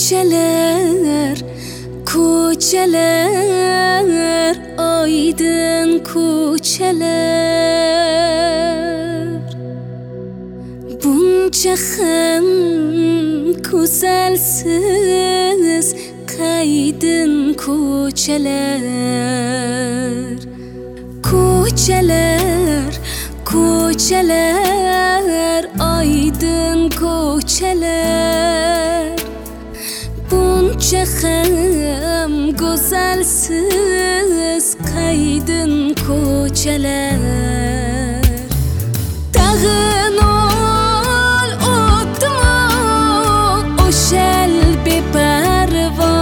Ko'chalar, ko'chalar, oydin ko'chalar, buncha ham go'zalsiz qaydin ko'chalar. Ko'chalar, ko'chalar, oydin ko'chalar, buncha ham go'zalsiz qaydin ko'chalar. Tag'in ol o'tma o'shal beparvo,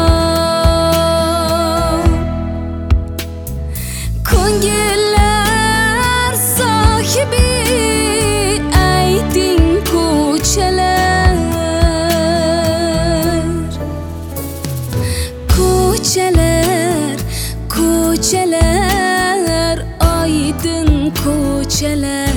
ko'ngillar sohibi aydin ko'chalar. Ko'chalar, ko'chalar, oydin ko'chalar.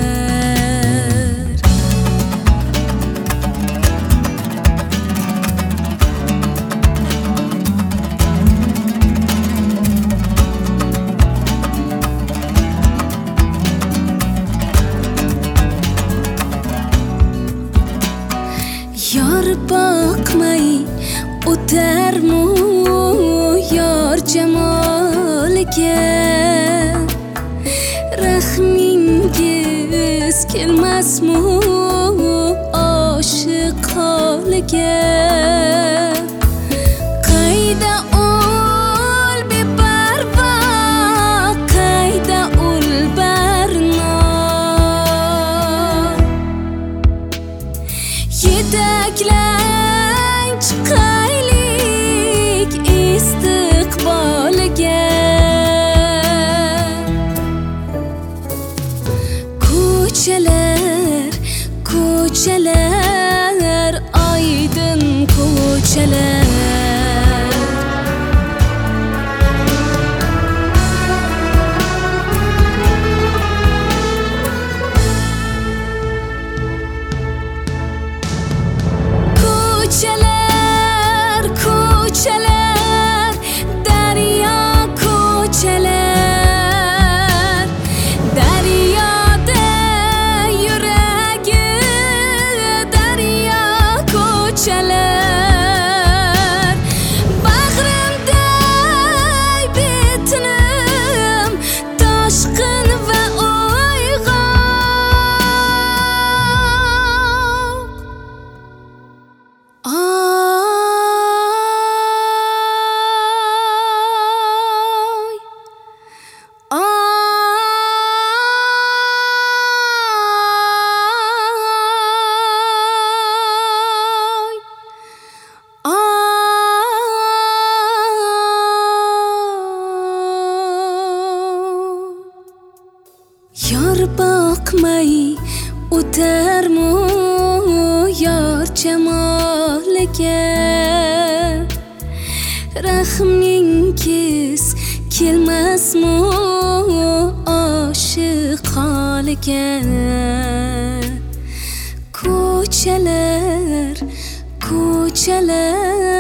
Yor boqmay o'tarmu yor jamoliga, rahmingiz kelmasmu oshiq holiga. Qayda ul beparvo, qayda ul barno, yetaklang chiqaylik istiqbolga. Ko'chalar, ko'chalar, oydin ko'chalar. Ko'chalar, ko'chalar, daryo ko'chalar, daryoda yuragi daryo ko'chalar. Bag'rimda betinim toshqin va uyg'oq. Oy, oy, oy. Yor boqmay o'tarmu yor jamoliga, rahmingiz kelmasmu oshiq holiga. Ko'chalar, ko'chalar,